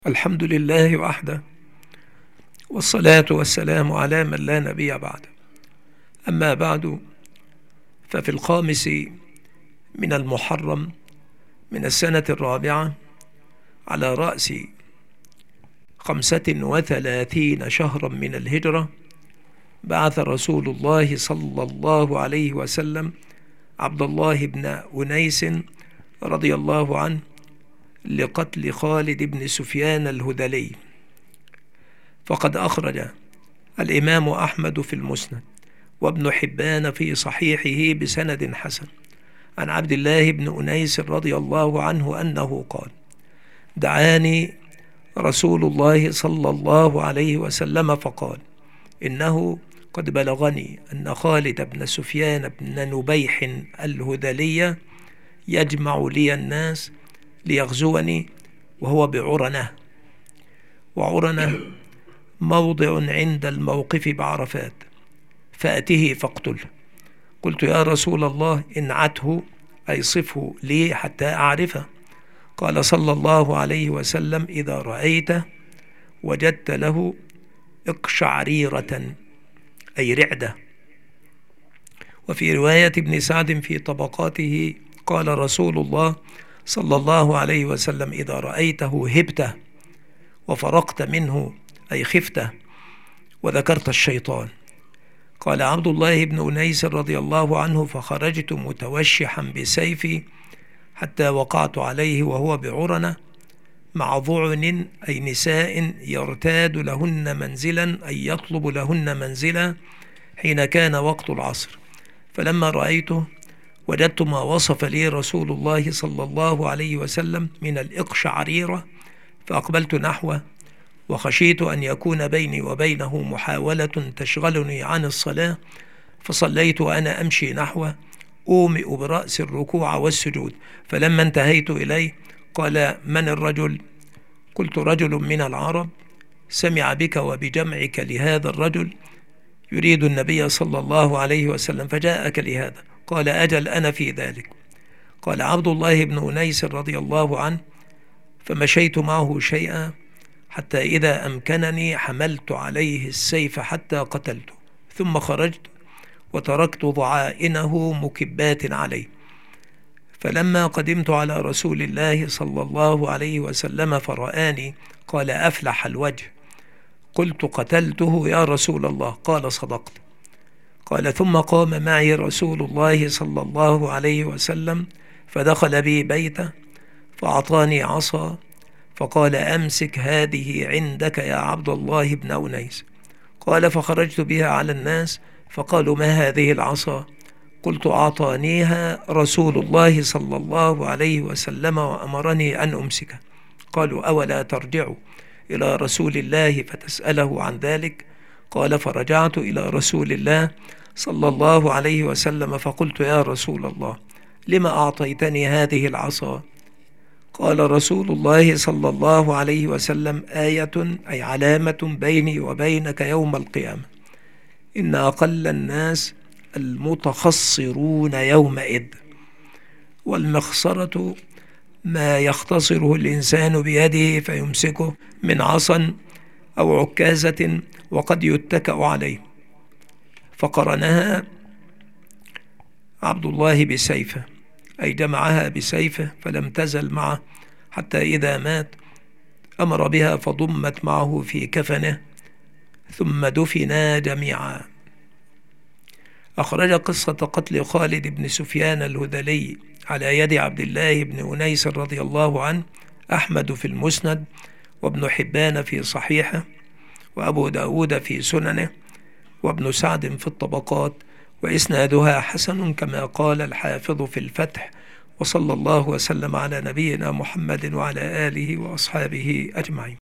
الحمد لله وحده، والصلاة والسلام على من لا نبي بعده. أما بعد، ففي 5 من المحرم من السنة 4 على رأس 35 شهرا من الهجرة بعث رسول الله صلى الله عليه وسلم عبد الله بن أنيس رضي الله عنه لقتل خالد بن سفيان الهذلي. فقد أخرج الإمام أحمد في المسند وابن حبان في صحيحه بسند حسن عن عبد الله بن أنيس رضي الله عنه أنه قال: دعاني رسول الله صلى الله عليه وسلم فقال: إنه قد بلغني أن خالد بن سفيان بن نبيح الهذلي يجمع لي الناس ليغزوني وهو بعرنة، وعرنة موضع عند الموقف بعرفات، فأته فاقتله. قلت: يا رسول الله، انعته أي صفه لي حتى أعرفه. قال صلى الله عليه وسلم: إذا رأيته وجدت له اقشعريرة أي رعدة. وفي رواية ابن سعد في طبقاته قال رسول الله صلى الله عليه وسلم: إذا رأيته هبته وفرقت منه أي خفته وذكرت الشيطان. قال عبد الله بن أنيس رضي الله عنه: فخرجت متوشحا بسيفي حتى وقعت عليه وهو بعرنة مع ضعن أي نساء يرتاد لهن منزلا أي يطلب لهن منزلا حين كان وقت العصر. فلما رأيته وجدت ما وصف لي رسول الله صلى الله عليه وسلم من الإقشعريرة، فأقبلت نحوه، وخشيت أن يكون بيني وبينه محاولة تشغلني عن الصلاة، فصليت وأنا أمشي نحوه أومئ برأس الركوع والسجود. فلما انتهيت إليه قال: من الرجل؟ قلت: رجل من العرب سمع بك وبجمعك لهذا الرجل يريد النبي صلى الله عليه وسلم فجاءك لهذا. قال: أجل، أنا في ذلك. قال عبد الله بن أنيس رضي الله عنه: فمشيت معه شيئا حتى إذا أمكنني حملت عليه السيف حتى قتلته، ثم خرجت وتركت ضعائنه مكبات عليه. فلما قدمت على رسول الله صلى الله عليه وسلم فرآني قال: أفلح الوجه. قلت: قتلته يا رسول الله؟ قال: صدقت. قال: ثم قام معي رسول الله صلى الله عليه وسلم فدخل بي بيته فأعطاني عصا فقال: أمسك هذه عندك يا عبد الله بن أنيس. قال: فخرجت بها على الناس فقالوا: ما هذه العصا؟ قلت: أعطانيها رسول الله صلى الله عليه وسلم وأمرني أن أمسكها. قالوا: أولا ترجع إلى رسول الله فتسأله عن ذلك؟ قال: فرجعت إلى رسول الله صلى الله عليه وسلم فقلت: يا رسول الله، لما أعطيتني هذه العصا؟ قال رسول الله صلى الله عليه وسلم: آية أي علامة بيني وبينك يوم القيامة، إن أقل الناس المتخصرون يومئذ، والمخصرة ما يختصره الإنسان بيده فيمسكه من عصا أو عكازة وقد يتكأ عليه. فقرنها عبد الله بسيفه أي جمعها بسيفه فلم تزل معه حتى إذا مات أمر بها فضمت معه في كفنه ثم دفنا جميعا. أخرج قصة قتل خالد بن سفيان الهذلي على يد عبد الله بن أنيس رضي الله عنه أحمد في المسند وابن حبان في صحيحه وأبو داود في سننه وابن سعد في الطبقات، وإسنادها حسن كما قال الحافظ في الفتح. وصلى الله وسلم على نبينا محمد وعلى آله وأصحابه أجمعين.